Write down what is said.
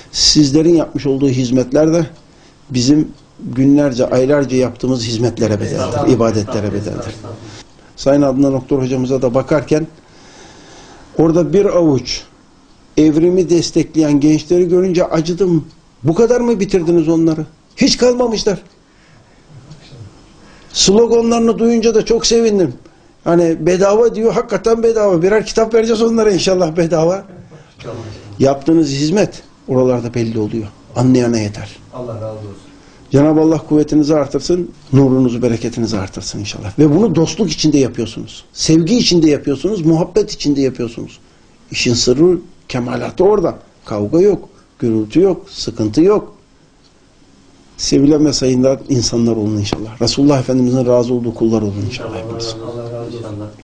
Sizlerin yapmış olduğu hizmetler de bizim günlerce, aylarca yaptığımız hizmetlere bedeldir, ibadetlere bedeldir. Sayın Adnan Oktar hocamıza da bakarken orada bir avuç evrimi destekleyen gençleri görünce acıdım. Bu kadar mı bitirdiniz onları? Hiç kalmamışlar. Sloganlarını duyunca da çok sevindim. Hani bedava diyor, hakikaten bedava. Birer kitap vereceğiz onlara inşallah bedava. Yaptığınız hizmet oralarda belli oluyor. Anlayana yeter. Allah razı olsun. Cenab-ı Allah kuvvetinizi artırsın, nurunuzu, bereketinizi artırsın inşallah. Ve bunu dostluk içinde yapıyorsunuz. Sevgi içinde yapıyorsunuz, muhabbet içinde yapıyorsunuz. İşin sırrı, kemalatı orada. Kavga yok, gürültü yok, sıkıntı yok. Sevilen ve sayılan insanlar olun inşallah. Resulullah Efendimiz'in razı olduğu kullar olun inşallah. Allah razı olsun.